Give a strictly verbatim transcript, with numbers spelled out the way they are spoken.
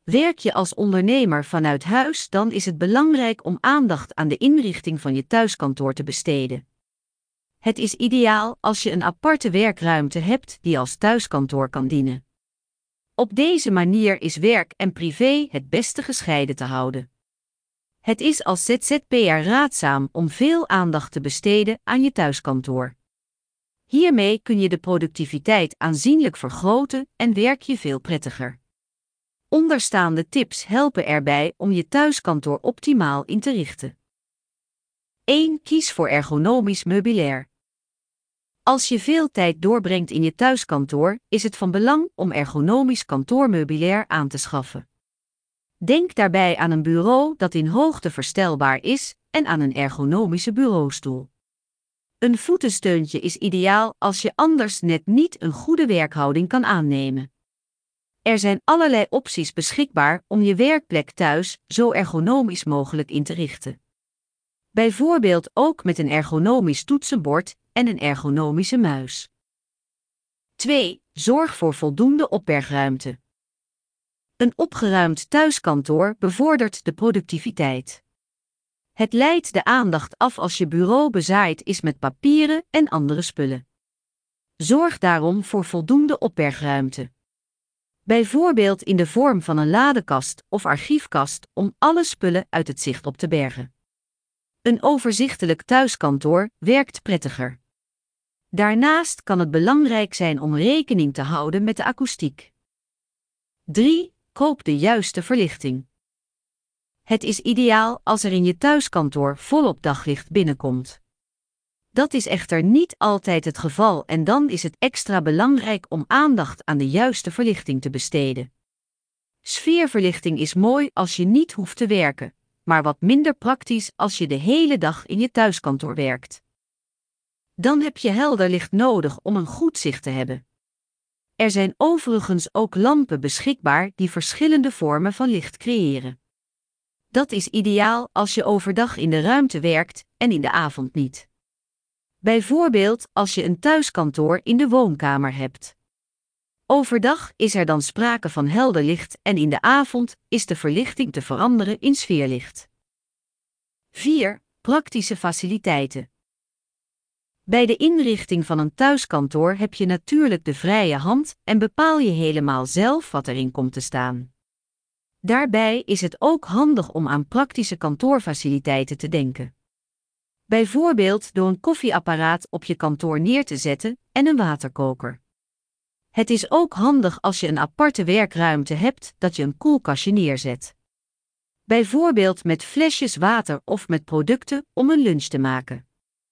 Werk je als ondernemer vanuit huis, dan is het belangrijk om aandacht aan de inrichting van je thuiskantoor te besteden. Het is ideaal als je een aparte werkruimte hebt die als thuiskantoor kan dienen. Op deze manier is werk en privé het beste gescheiden te houden. Het is als Z Z P R raadzaam om veel aandacht te besteden aan je thuiskantoor. Hiermee kun je de productiviteit aanzienlijk vergroten en werk je veel prettiger. Onderstaande tips helpen erbij om je thuiskantoor optimaal in te richten. één. Kies voor ergonomisch meubilair. Als je veel tijd doorbrengt in je thuiskantoor, is het van belang om ergonomisch kantoormeubilair aan te schaffen. Denk daarbij aan een bureau dat in hoogte verstelbaar is en aan een ergonomische bureaustoel. Een voetensteuntje is ideaal als je anders net niet een goede werkhouding kan aannemen. Er zijn allerlei opties beschikbaar om je werkplek thuis zo ergonomisch mogelijk in te richten. Bijvoorbeeld ook met een ergonomisch toetsenbord en een ergonomische muis. twee. Zorg voor voldoende opbergruimte. Een opgeruimd thuiskantoor bevordert de productiviteit. Het leidt de aandacht af als je bureau bezaaid is met papieren en andere spullen. Zorg daarom voor voldoende opbergruimte. Bijvoorbeeld in de vorm van een ladekast of archiefkast om alle spullen uit het zicht op te bergen. Een overzichtelijk thuiskantoor werkt prettiger. Daarnaast kan het belangrijk zijn om rekening te houden met de akoestiek. drie. Koop de juiste verlichting. Het is ideaal als er in je thuiskantoor volop daglicht binnenkomt. Dat is echter niet altijd het geval en dan is het extra belangrijk om aandacht aan de juiste verlichting te besteden. Sfeerverlichting is mooi als je niet hoeft te werken, maar wat minder praktisch als je de hele dag in je thuiskantoor werkt. Dan heb je helder licht nodig om een goed zicht te hebben. Er zijn overigens ook lampen beschikbaar die verschillende vormen van licht creëren. Dat is ideaal als je overdag in de ruimte werkt en in de avond niet. Bijvoorbeeld als je een thuiskantoor in de woonkamer hebt. Overdag is er dan sprake van helder licht en in de avond is de verlichting te veranderen in sfeerlicht. vier. Praktische faciliteiten. Bij de inrichting van een thuiskantoor heb je natuurlijk de vrije hand en bepaal je helemaal zelf wat erin komt te staan. Daarbij is het ook handig om aan praktische kantoorfaciliteiten te denken. Bijvoorbeeld door een koffieapparaat op je kantoor neer te zetten en een waterkoker. Het is ook handig als je een aparte werkruimte hebt dat je een koelkastje neerzet. Bijvoorbeeld met flesjes water of met producten om een lunch te maken.